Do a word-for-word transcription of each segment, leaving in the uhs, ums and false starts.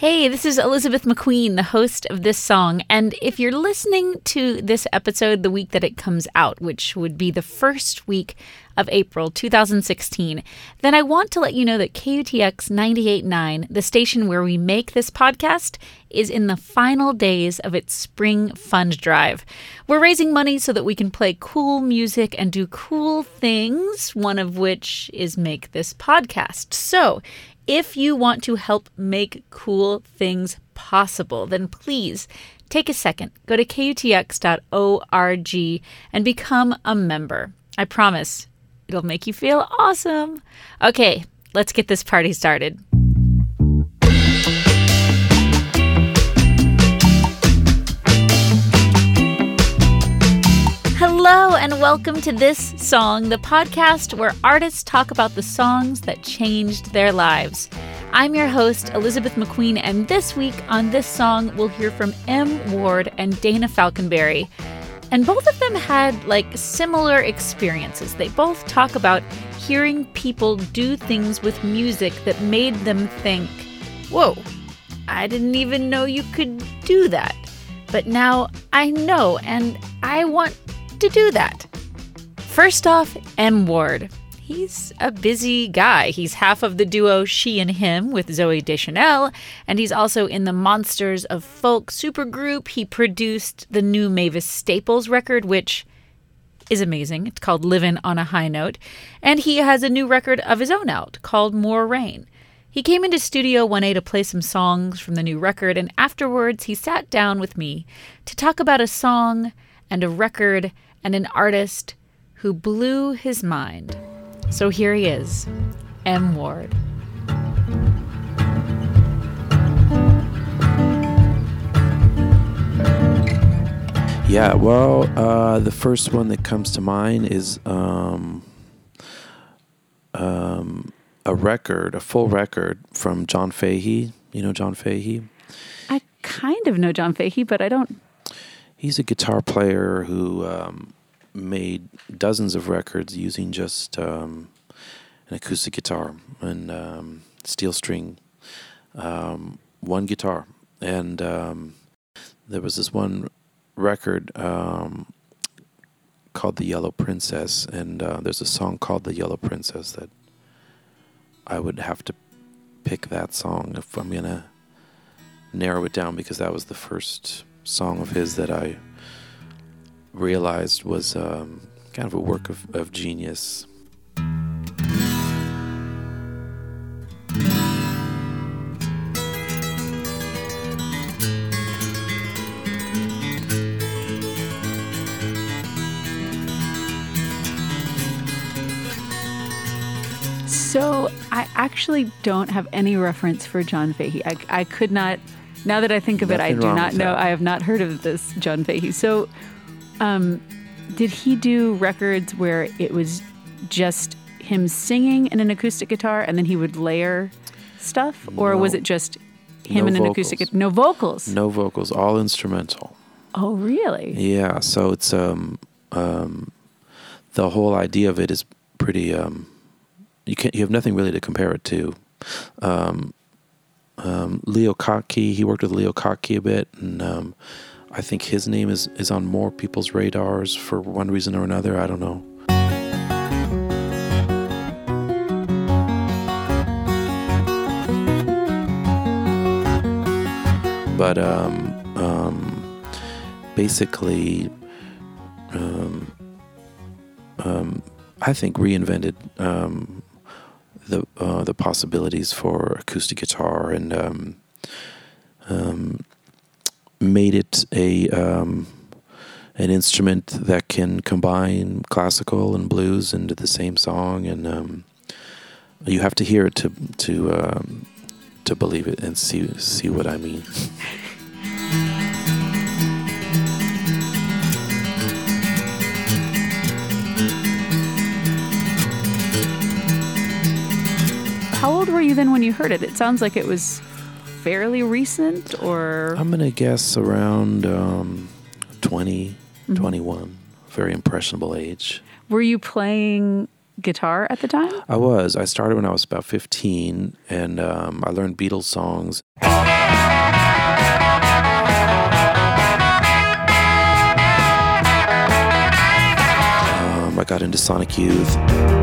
Hey, this is Elizabeth McQueen, the host of this song. And if you're listening to this episode the week that it comes out, which would be the first week of April two thousand sixteen, then I want to let you know that K U T X ninety-eight point nine, the station where we make this podcast, is in the final days of its spring fund drive. We're raising money so that we can play cool music and do cool things, one of which is make this podcast. So if you want to help make cool things possible, then please take a second, go to K U T X dot org and become a member. I promise it'll make you feel awesome. Okay, let's get this party started. Hello and welcome to This Song, the podcast where artists talk about the songs that changed their lives. I'm your host, Elizabeth McQueen, and this week on This Song, we'll hear from M. Ward and Dana Falconberry. And both of them had, like, similar experiences. They both talk about hearing people do things with music that made them think, whoa, I didn't even know you could do that. But now I know, and I want to do that. First off, M. Ward. He's a busy guy. He's half of the duo She and Him with Zooey Deschanel, and he's also in the Monsters of Folk supergroup. He produced the new Mavis Staples record, which is amazing. It's called Livin' on a High Note, and he has a new record of his own out called More Rain. He came into Studio one A to play some songs from the new record, and afterwards he sat down with me to talk about a song and a record and an artist who blew his mind. So here he is, M. Ward. Yeah, well, uh, the first one that comes to mind is um, um, a record, a full record from John Fahey. You know John Fahey? I kind of know John Fahey, but I don't. He's a guitar player who um, made dozens of records using just um, an acoustic guitar and um, steel string, um, one guitar. And um, there was this one record um, called The Yellow Princess, and uh, there's a song called The Yellow Princess that I would have to pick that song if I'm going to narrow it down, because that was the first song of his that I realized was um, kind of a work of, of genius. So I actually don't have any reference for John Fahey. I, I could not, now that I think of Nothing it, I do wrong not with know. that. I have not heard of this John Fahey. So um, did he do records where it was just him singing in an acoustic guitar and then he would layer stuff? Or No. was it just him No and an vocals. acoustic guitar? No vocals? No vocals, all instrumental. Oh, really? Yeah, so it's um, um, the whole idea of it is pretty. Um, you can't. You have nothing really to compare it to. Um, um, Leo Kottke. He worked with Leo Kottke a bit, and um, I think his name is is on more people's radars for one reason or another. I don't know. But um, um, basically, um, um, I think reinvented um, the uh, the possibilities for acoustic guitar, and um, um, made it a um, an instrument that can combine classical and blues into the same song, and um, you have to hear it to to um, to believe it and see see what I mean. How old were you then when you heard it? It sounds like it was fairly recent, or... I'm going to guess around um, twenty, mm-hmm. twenty-one. Very impressionable age. Were you playing guitar at the time? I was. I started when I was about fifteen, and um, I learned Beatles songs. I got into Sonic Youth.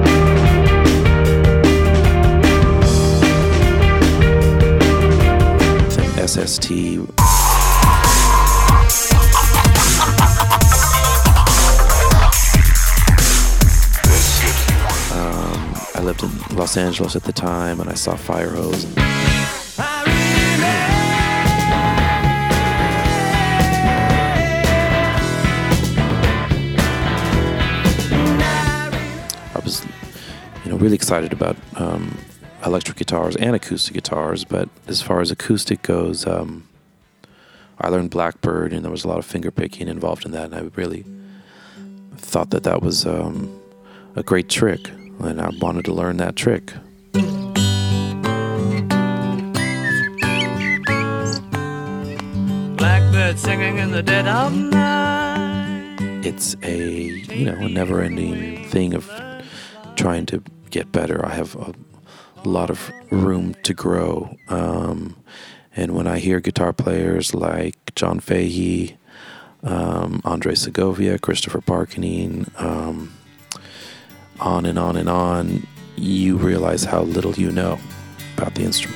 Then S S T. Um, I lived in Los Angeles at the time, and I saw Firehose. You know, really excited about um, electric guitars and acoustic guitars, but as far as acoustic goes, um, I learned Blackbird, and there was a lot of finger picking involved in that, and I really thought that that was um, a great trick, and I wanted to learn that trick. Blackbird singing in the dead of night. It's a, you know, a never-ending thing of trying to get better. I have a lot of room to grow. Um, and when I hear guitar players like John Fahey, um, Andre Segovia, Christopher Parkening, um, on and on and on, you realize how little you know about the instrument.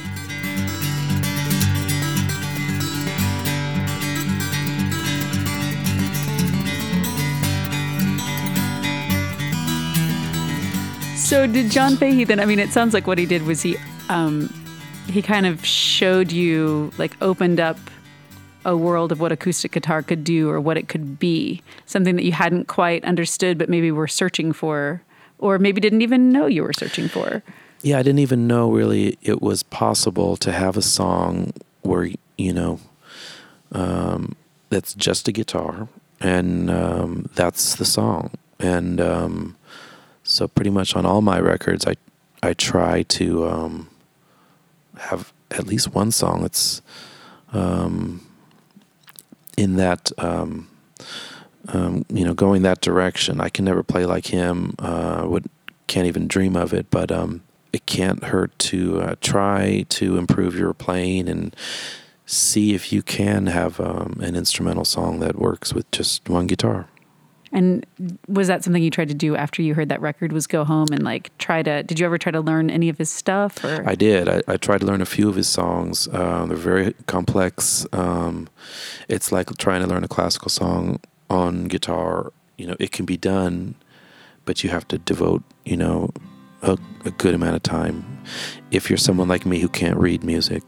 So did John Fahey then, I mean, it sounds like what he did was he um, he kind of showed you, like opened up a world of what acoustic guitar could do or what it could be, something that you hadn't quite understood but maybe were searching for, or maybe didn't even know you were searching for. Yeah, I didn't even know really it was possible to have a song where, you know, um, that's just a guitar, and um, that's the song. And um So pretty much on all my records, I I try to um, have at least one song that's um, in that, um, um, you know, going that direction. I can never play like him. Uh, would can't even dream of it. But um, it can't hurt to uh, try to improve your playing and see if you can have um, an instrumental song that works with just one guitar. And was that something you tried to do after you heard that record, was go home and like try to, did you ever try to learn any of his stuff? Or? I did. I, I tried to learn a few of his songs. Uh, they're very complex. Um, it's like trying to learn a classical song on guitar. You know, it can be done, but you have to devote, you know, a, a good amount of time if you're someone like me who can't read music.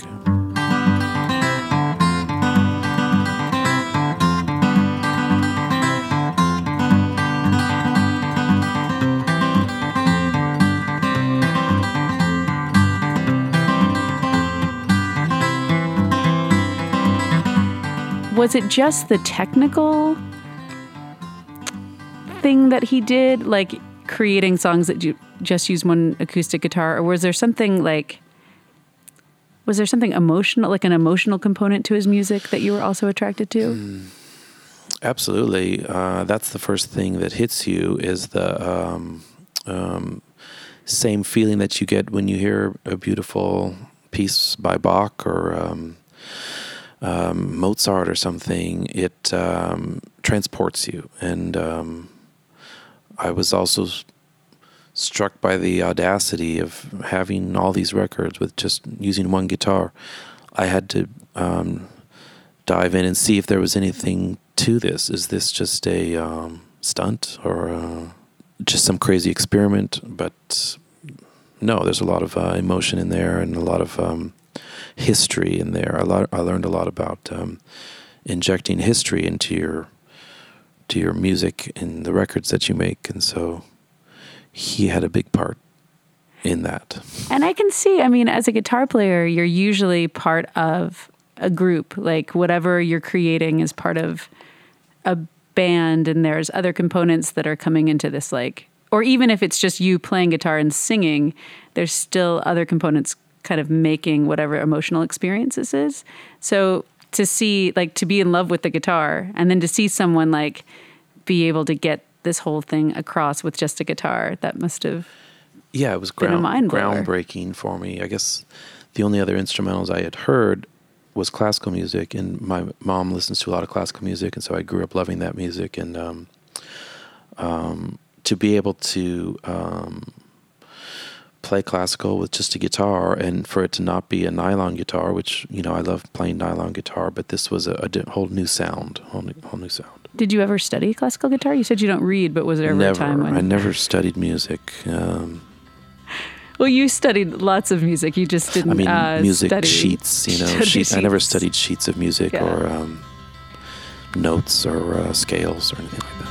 Was it just the technical thing that he did, like creating songs that you just use one acoustic guitar, or was there something like, was there something emotional, like an emotional component to his music that you were also attracted to? Mm, absolutely. Uh, that's the first thing that hits you is the um, um, same feeling that you get when you hear a beautiful piece by Bach or um, Um, Mozart or something. It um, transports you. And um, I was also struck by the audacity of having all these records with just using one guitar. I had to um, dive in and see if there was anything to this. Is this just a um, stunt or uh, just some crazy experiment? But no, there's a lot of uh, emotion in there and a lot of um, history in there. I, lo- I learned a lot about um, injecting history into your to your music and the records that you make, and so he had a big part in that. And I can see, I mean, as a guitar player, you're usually part of a group. Like whatever you're creating is part of a band, and there's other components that are coming into this, like, or even if it's just you playing guitar and singing, there's still other components kind of making whatever emotional experience this is. So to see, like, to be in love with the guitar and then to see someone like be able to get this whole thing across with just a guitar, that must have yeah, it was been ground, a mind blower. groundbreaking for me. I guess the only other instrumentals I had heard was classical music, and my mom listens to a lot of classical music, and so I grew up loving that music. And um, um, to be able to um, play classical with just a guitar, and for it to not be a nylon guitar, which, you know, I love playing nylon guitar, but this was a, a di- whole new sound, whole new, whole new sound. Did you ever study classical guitar? You said you don't read, but was there ever never, a time when... I never studied music. Um, well, you studied lots of music. You just didn't I mean, uh, music study, sheets, you know. study Sheet, sheets. I never studied sheets of music Yeah. or um, notes or uh, scales or anything like that.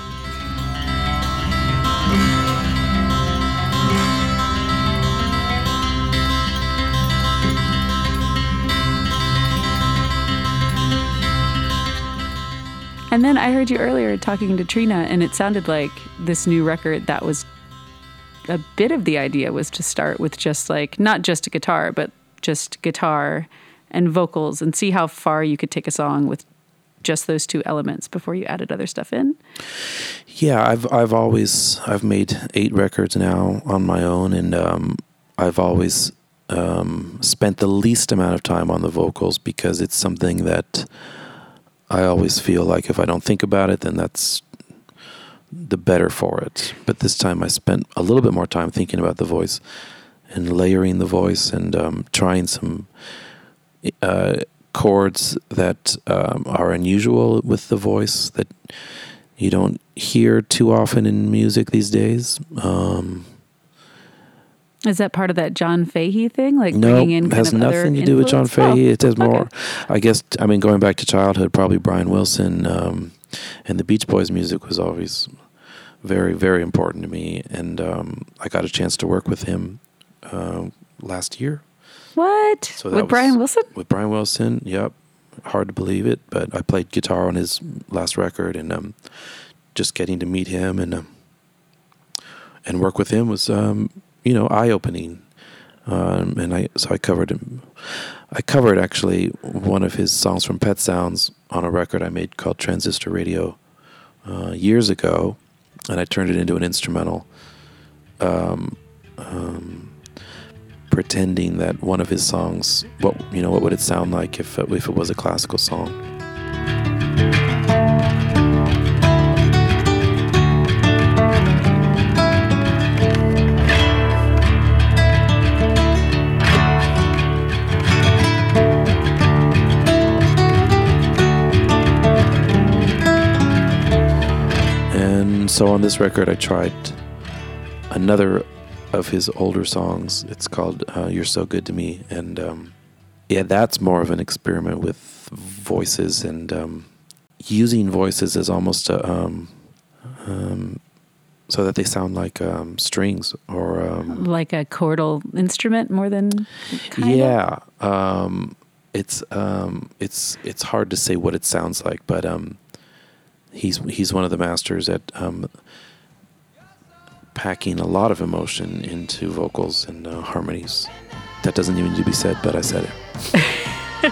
And then I heard you earlier talking to Trina, and it sounded like this new record, that was a bit of the idea, was to start with just like, not just a guitar, but just guitar and vocals, and see how far you could take a song with just those two elements before you added other stuff in. Yeah, I've I've always I've made eight records now on my own, and um, I've always um, spent the least amount of time on the vocals, because it's something that I always feel like if I don't think about it, then that's the better for it. But this time I spent a little bit more time thinking about the voice and layering the voice, and um, trying some uh, chords that um, are unusual with the voice that you don't hear too often in music these days. Um, Is that part of that John Fahey thing? Like no, bringing in it kind has of nothing other to do with John influence? Fahey. Oh, It has more, okay. I guess, I mean, going back to childhood, probably Brian Wilson um, and the Beach Boys music was always very, very important to me. And um, I got a chance to work with him uh, last year. What? So that With was- Brian Wilson? With Brian Wilson, yep. Hard to believe it, but I played guitar on his last record, and um, just getting to meet him and um, and work with him was, um, you know, eye-opening. Um, and I so I covered him. I covered actually one of his songs from Pet Sounds on a record I made called Transistor Radio uh, years ago, and I turned it into an instrumental. Um, um, pretending that one of his songs, what you know, what would it sound like if if it was a classical song? And so on this record, I tried another of his older songs. It's called uh, You're So Good to Me. And um, yeah, that's more of an experiment with voices, and um, using voices as almost a, um, um, so that they sound like um, strings or... Um, Like a chordal instrument more than kind of? yeah. Um, it's, um, it's, it's hard to say what it sounds like, but um, he's, he's one of the masters at... Um, packing a lot of emotion into vocals and uh, harmonies. That doesn't even need to be said, but I said it.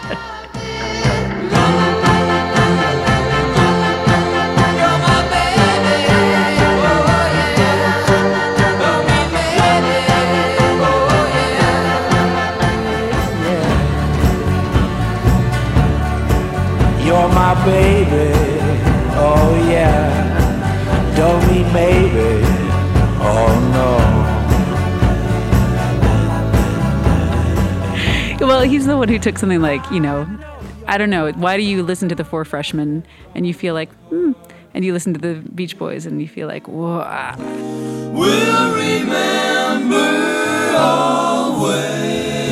You're my baby, oh yeah. Don't mean maybe. Oh no. Well, he's the one who took something like, you know, I don't know, why do you listen to the Four Freshmen and you feel like, hmm, and you listen to the Beach Boys and you feel like, whoa. We'll remember always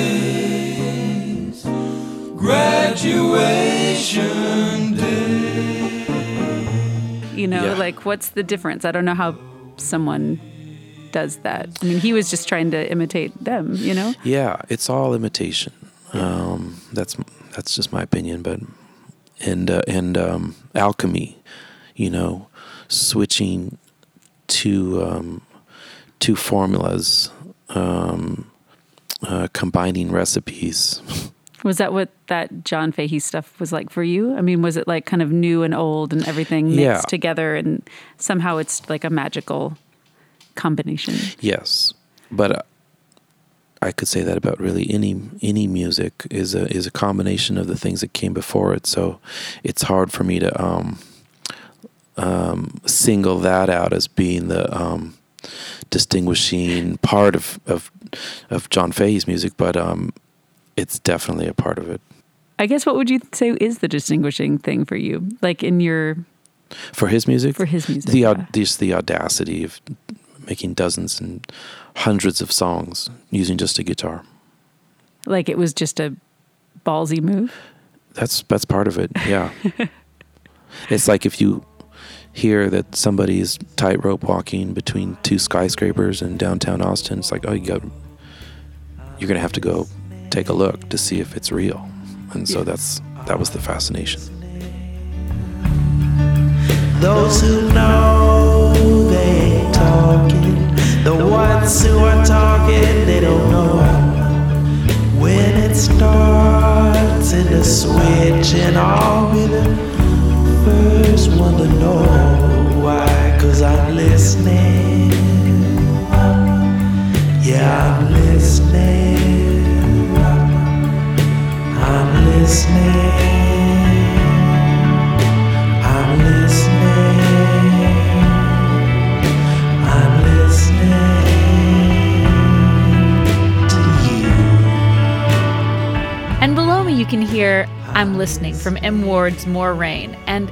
graduation day. You know, Yeah. like, what's the difference? I don't know how someone does that. I mean, he was just trying to imitate them, you know? Yeah, it's all imitation. Um, that's that's just my opinion, but and uh, and um, alchemy, you know, switching to um, two formulas, um, uh, combining recipes. Was that what that John Fahey stuff was like for you? I mean, was it like kind of new and old and everything mixed Yeah. together, and somehow it's like a magical combination? Yes, but uh, I could say that about really any any music is a is a combination of the things that came before it. So it's hard for me to um, um, single that out as being the um, distinguishing part of, of of John Fahey's music, but um, it's definitely a part of it. I guess what would you say is the distinguishing thing for you, like in your for his music? For his music, the yeah. just the audacity of making dozens and hundreds of songs using just a guitar. Like it was just a ballsy move? That's that's part of it, yeah. It's like if you hear that somebody is tightrope walking between two skyscrapers in downtown Austin, it's like, oh, you got, you're going to have to go take a look to see if it's real. And so that's that was the fascination. Those who know they ain't talking. The ones who are talking, they don't know when it starts in the switch. And I'll be the first one to know why, 'cause I'm listening. Yeah, I'm listening. I'm listening. I'm listening. I'm listening to you. And below me you can hear I'm Listening from M. Ward's More Rain. And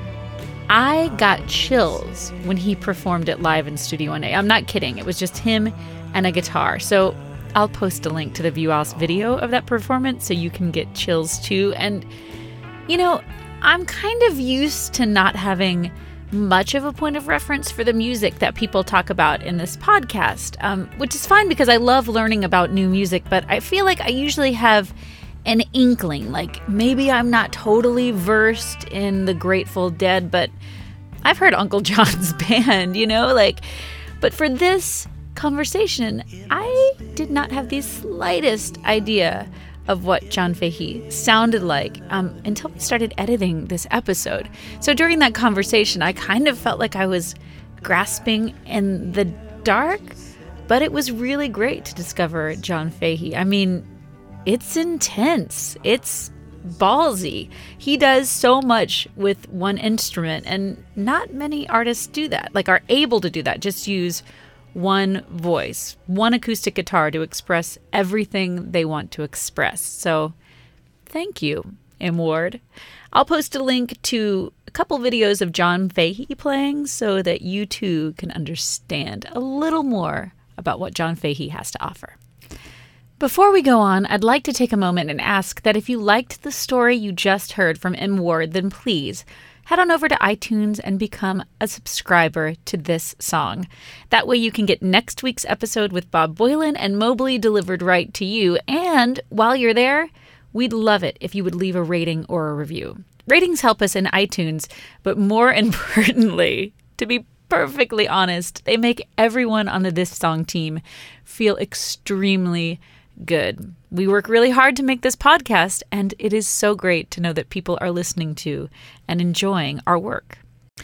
I got chills when he performed it live in Studio one A. I'm not kidding. It was just him and a guitar. So I'll post a link to the View House video of that performance so you can get chills too. And, you know, I'm kind of used to not having much of a point of reference for the music that people talk about in this podcast, um, which is fine because I love learning about new music, but I feel like I usually have an inkling, like maybe I'm not totally versed in the Grateful Dead, but I've heard Uncle John's band, you know, like, but for this conversation, I did not have the slightest idea of what John Fahey sounded like um, until we started editing this episode. So during that conversation, I kind of felt like I was grasping in the dark, but it was really great to discover John Fahey. I mean, it's intense. It's ballsy. He does so much with one instrument, and not many artists do that, like are able to do that. Just use one voice, one acoustic guitar to express everything they want to express. So thank you, M. Ward. I'll post a link to a couple videos of John Fahey playing so that you too can understand a little more about what John Fahey has to offer. Before we go on, I'd like to take a moment and ask that if you liked the story you just heard from M. Ward, then please head on over to iTunes and become a subscriber to this song. That way you can get next week's episode with Bob Boilen and Mobley delivered right to you. And while you're there, we'd love it if you would leave a rating or a review. Ratings help us in iTunes, but more importantly, to be perfectly honest, they make everyone on the This Song team feel extremely good. We work really hard to make this podcast, and it is so great to know that people are listening to and enjoying our work.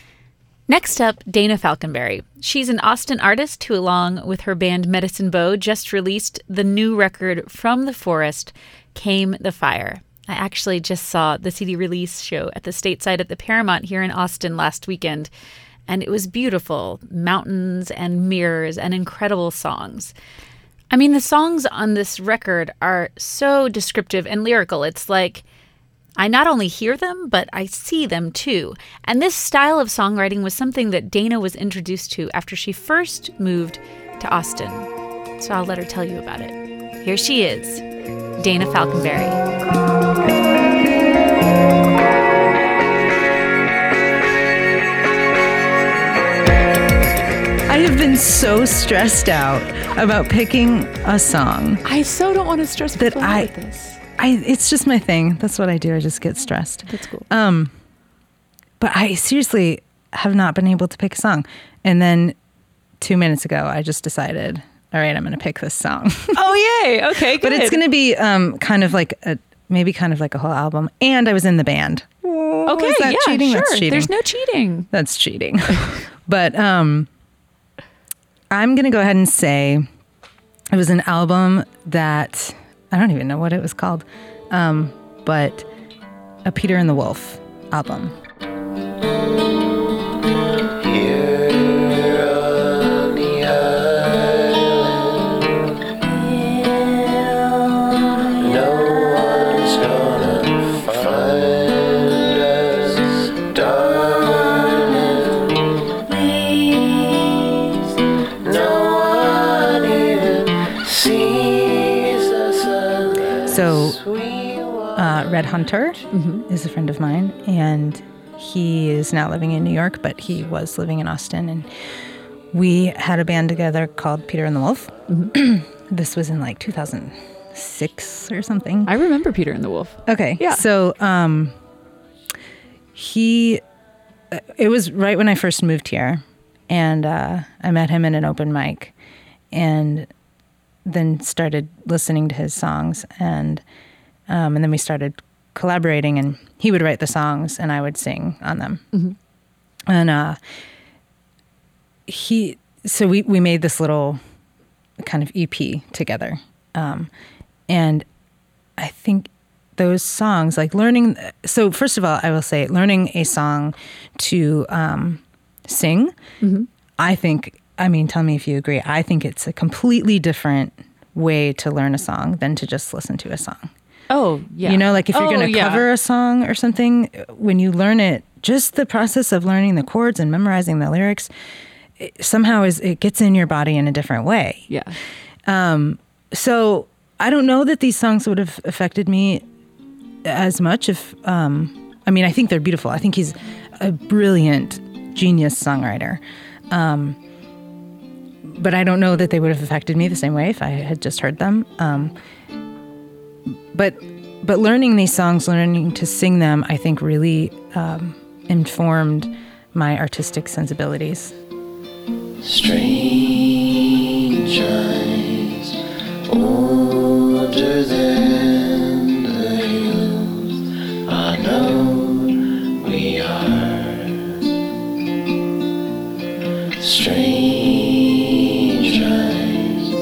Next up, Dana Falconberry. She's an Austin artist who, along with her band Medicine Bow, just released the new record From the Forest, Came the Fire. I actually just saw the C D release show at the Stateside at the Paramount here in Austin last weekend, and it was beautiful. Mountains and mirrors and incredible songs. I mean, the songs on this record are so descriptive and lyrical. It's like I not only hear them, but I see them too. And this style of songwriting was something that Dana was introduced to after she first moved to Austin. So I'll let her tell you about it. Here she is, Dana Falconberry. I have been so stressed out about picking a song. I so don't want to stress that I, with this. I, it's just my thing. That's what I do. I just get stressed. That's cool. Um, but I seriously have not been able to pick a song. And then two minutes ago, I just decided, all right, I'm going to pick this song. Oh, yay. Okay, good. But it's going to be um, kind of like a, maybe kind of like a whole album. And I was in the band. Oh, okay, is that yeah, cheating? sure. That's cheating. There's no cheating. That's cheating. But um, I'm going to go ahead and say it was an album that I don't even know what it was called, um, but a Peter and the Wolf album. Here on the uh, Red Hunter mm-hmm. is a friend of mine, and he is now living in New York, but he was living in Austin, and we had a band together called Peter and the Wolf. Mm-hmm. This was in like two thousand six or something. I remember Peter and the Wolf. Okay. Yeah. So um, he, it was right when I first moved here, and uh, I met him in an open mic, and then started listening to his songs, and um, and then we started collaborating, and he would write the songs and I would sing on them. Mm-hmm. And uh, he, so we, we made this little kind of E P together. Um, and I think those songs, like learning, so first of all, I will say learning a song to um, sing, mm-hmm. I think, I mean, tell me if you agree, I think it's a completely different way to learn a song than to just listen to a song. Oh, yeah. You know, like if you're oh, going to yeah. cover a song or something, when you learn it, just the process of learning the chords and memorizing the lyrics, it, somehow is it gets in your body in a different way. Yeah. Um, so I don't know that these songs would have affected me as much if, um, I mean, I think they're beautiful. I think he's a brilliant, genius songwriter. Um, but I don't know that they would have affected me the same way if I had just heard them. Um, But but learning these songs, learning to sing them, I think really um, informed my artistic sensibilities. Strange eyes, older than the hills, I know we are. Strange eyes,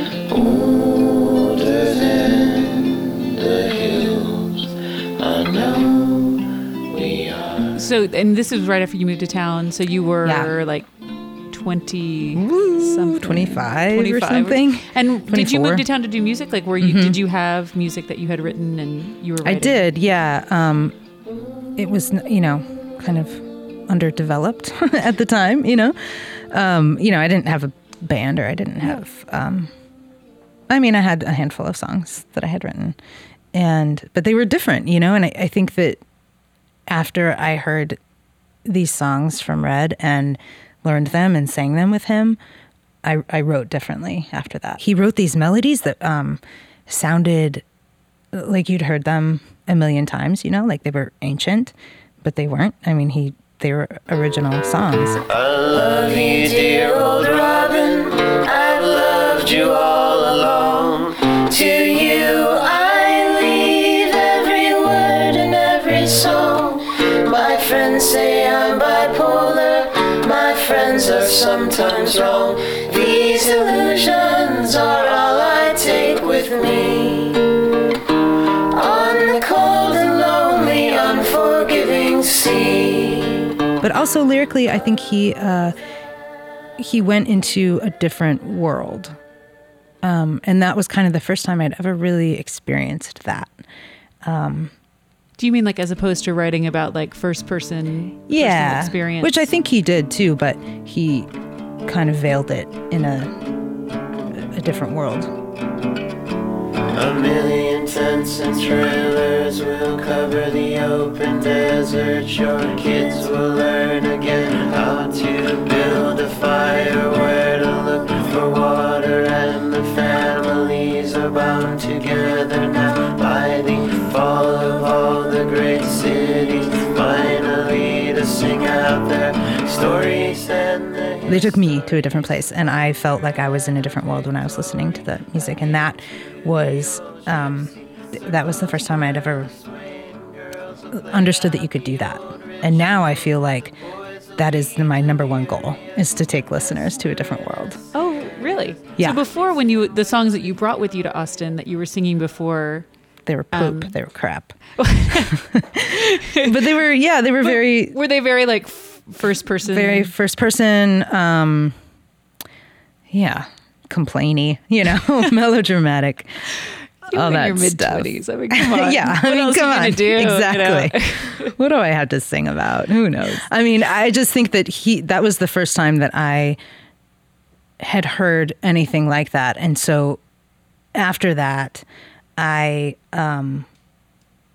older than the hills, I know we are. So, and this was right after you moved to town. So you were Yeah. like twenty Ooh, something, twenty-five, twenty-five or something. And did you twenty-four. move to town to do music? Like, were you? Mm-hmm. Did you have music that you had written and you were writing? I did, yeah. Um, it was, you know, kind of underdeveloped at the time, you know. Um, you know, I didn't have a band, or I didn't have. Um, I mean, I had a handful of songs that I had written, and but they were different, you know. And I, I think that after I heard these songs from Red and learned them and sang them with him, I, I wrote differently after that. He wrote these melodies that um, sounded like you'd heard them a million times, you know, like they were ancient, but they weren't. I mean, he they were original songs. I love you, dear old Robin. I've loved you all along. To you I leave every word and every song. My friends say I'm bipolar. My friends are sometimes wrong. These illusions are all I take with me. On the cold and lonely, unforgiving sea. But also lyrically, I think he uh, he went into a different world. Um, and that was kind of the first time I'd ever really experienced that. Um, Do you mean like as opposed to writing about like first person yeah, personal experience? which I think he did too, but he kind of veiled it in a a different world. A million tents and trailers will cover the open desert. Your kids will learn again how to build a fire, where to look for water, and the families are bound together now by the fall of all the great cities, finally to sing out their stories and their They took me to a different place, and I felt like I was in a different world when I was listening to the music, and that was um, th- that was the first time I'd ever understood that you could do that. And now I feel like that is my number one goal, is to take listeners to a different world. Oh, really? Yeah. So before, when you the songs that you brought with you to Austin that you were singing before. They were poop. Um, they were crap. But they were, yeah, they were very, Were they very like f- first person? very first person. Um, yeah, complainy, you know, melodramatic. You're all in that your mid stuff. twenties. I mean, come on. Yeah, What I mean, else come are you on. gonna do? You know? Exactly. What do I have to sing about? Who knows? I mean, I just think that he, that was the first time that I had heard anything like that. And so after that, I, um,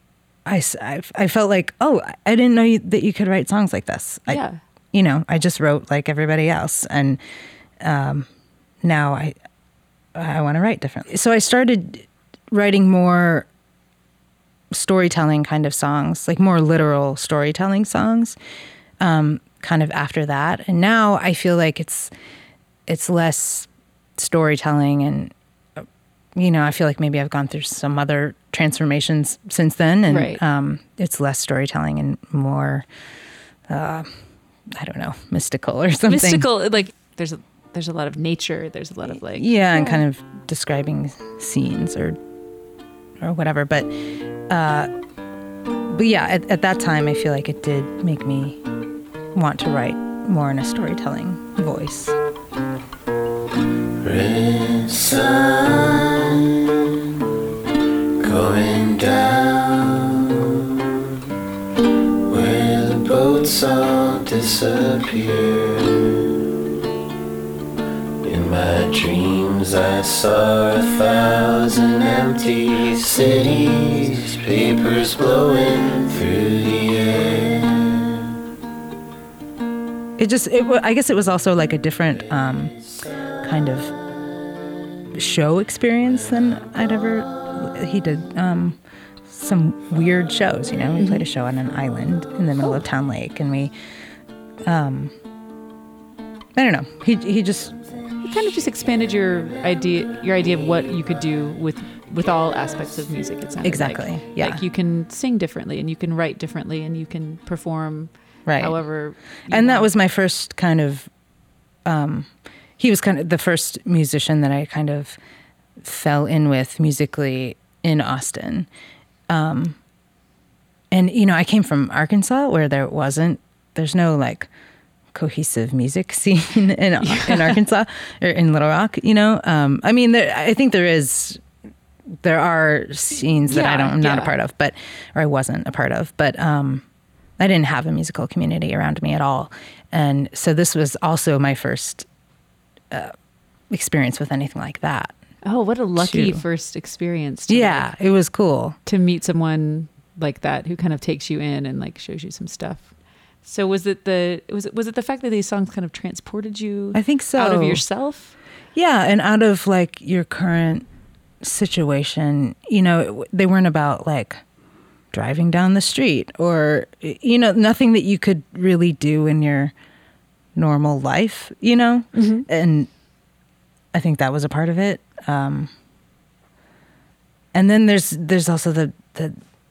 I, I, I felt like, oh, I didn't know you, that you could write songs like this. I, Yeah. You know, I just wrote like everybody else. And um, now I, I want to write differently. So I started writing more storytelling kind of songs, like more literal storytelling songs, um, kind of after that. And now I feel like it's, it's less storytelling, and you know, I feel like maybe I've gone through some other transformations since then, and Right. um, it's less storytelling and more, uh, I don't know, mystical or something. Mystical, like there's a, there's a lot of nature. There's a lot of like yeah, and kind of describing scenes or or whatever. But uh, but yeah, at, at that time, I feel like it did make me want to write more in a storytelling voice. Red sun going down where the boats all disappear. In my dreams I saw a thousand empty cities, papers blowing through the air. It just, it, wa- I guess it was also like a different um, kind of show experience than I'd ever, he did um, some weird shows, you know, we played a show on an island in the middle of Town Lake, and we, um, I don't know, he he just, It kind of just expanded your idea, your idea of what you could do with with all aspects of music. It sounded Exactly, like. yeah. Like you can sing differently, and you can write differently, and you can perform right. however. you And that want. was my first kind of, um, he was kind of the first musician that I kind of fell in with musically in Austin. Um, and, you know, I came from Arkansas where there wasn't, there's no like cohesive music scene in, in Arkansas or in Little Rock, you know? Um, I mean, there, I think there is, there are scenes that I Yeah, don't, I'm not yeah. a part of, but, or I wasn't a part of, but, um, I didn't have a musical community around me at all. And so this was also my first uh, experience with anything like that. Oh, what a lucky too. first experience! To Yeah, like, it was cool. to meet someone like that who kind of takes you in and like shows you some stuff. So was it the was it was it the fact that these songs kind of transported you? I think so. Out of yourself. Yeah, and out of like your current situation, you know, it, they weren't about like driving down the street or, you know, nothing that you could really do in your normal life, you know? Mm-hmm. And I think that was a part of it. Um, and then there's there's also the, the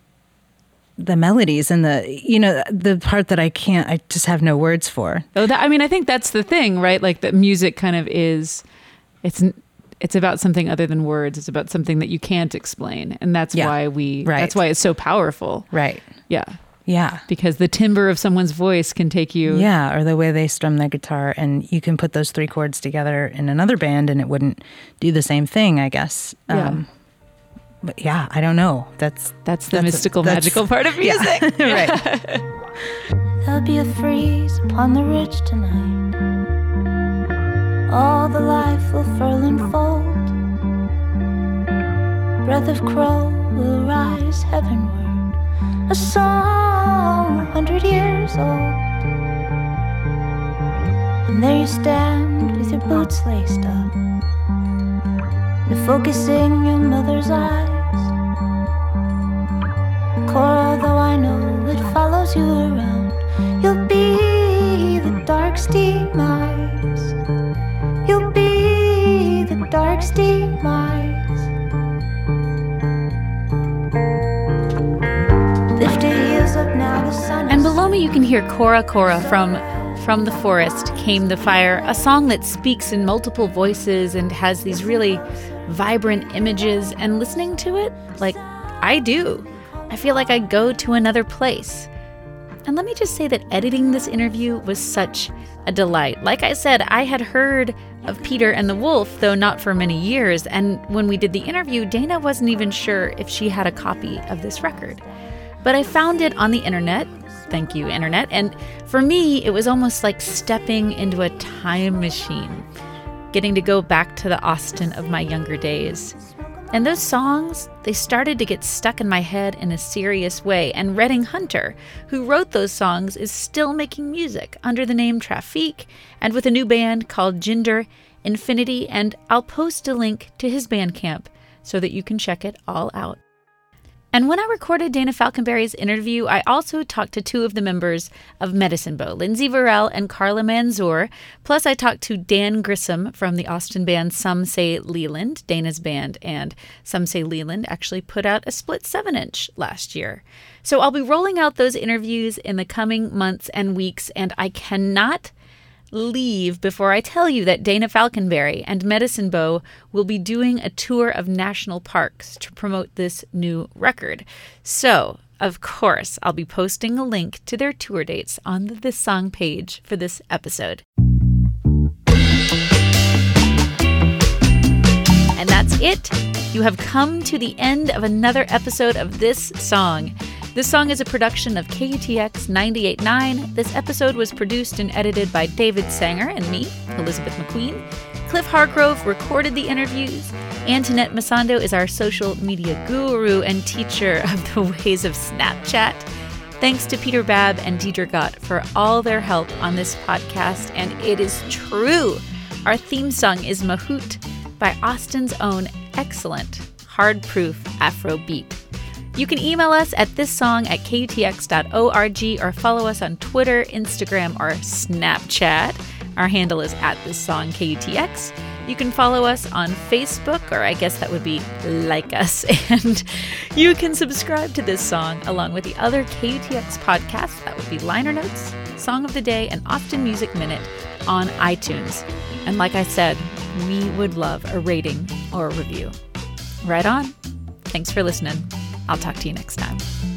the melodies and the, you know, the part that I can't, I just have no words for. Oh, that, I mean, I think that's the thing, right? Like that music kind of is, it's it's about something other than words. It's about something that you can't explain, and that's Yeah, why we. right. That's why it's so powerful. Right. Yeah, Yeah. because the timbre of someone's voice can take you. Yeah, or the way they strum their guitar, and you can put those three chords together in another band and it wouldn't do the same thing, I guess. Yeah. Um, but yeah, I don't know. That's That's the That's- mystical, that's- magical part of music. right. There'll be a freeze upon the ridge tonight. All the life will furl and fold. Breath of crow will rise heavenward. A song a hundred years old. And there you stand with your boots laced up, focusing your mother's eyes. Cora, though I know it follows you around, you'll be the dark steam eyes. You'll be the dark steam eyes. Lift your heels up now, the sun And is below me, you can hear Cora Cora from From the Forest Came the Fire, a song that speaks in multiple voices and has these really vibrant images. And listening to it, like I do, I feel like I go to another place. And let me just say that editing this interview was such a delight. Like I said, I had heard of Peter and the Wolf, though not for many years. And when we did the interview, Dana wasn't even sure if she had a copy of this record. But I found it on the internet. Thank you, internet. And for me, it was almost like stepping into a time machine, getting to go back to the Austin of my younger days. And those songs, they started to get stuck in my head in a serious way. And Redding Hunter, who wrote those songs, is still making music under the name Trafic and with a new band called Jinder Infinity. And I'll post a link to his Bandcamp so that you can check it all out. And when I recorded Dana Falconberry's interview, I also talked to two of the members of Medicine Bow, Lindsey Verrell and Carla Manzoor. Plus, I talked to Dan Grissom from the Austin band Some Say Leland, Dana's band, and Some Say Leland actually put out a split seven-inch last year. So I'll be rolling out those interviews in the coming months and weeks, and I cannot leave before I tell you that Dana Falconberry and Medicine Bow will be doing a tour of national parks to promote this new record. So, of course, I'll be posting a link to their tour dates on the This Song page for this episode. And that's it. You have come to the end of another episode of This Song. This song is a production of K U T X ninety-eight point nine. This episode was produced and edited by David Sanger and me, Elizabeth McQueen. Cliff Hargrove recorded the interviews. Antoinette Masando is our social media guru and teacher of the ways of Snapchat. Thanks to Peter Babb and Deidre Gott for all their help on this podcast. And it is true. Our theme song is Mahout by Austin's own excellent hard-proof Afrobeat. You can email us at thissong at K U T X dot org or follow us on Twitter, Instagram, or Snapchat. Our handle is at thissongKUTX. You can follow us on Facebook, or I guess that would be like us. And you can subscribe to This Song along with the other K U T X podcasts. That would be Liner Notes, Song of the Day, and Austin Music Minute on iTunes. And like I said, we would love a rating or a review. Right on. Thanks for listening. I'll talk to you next time.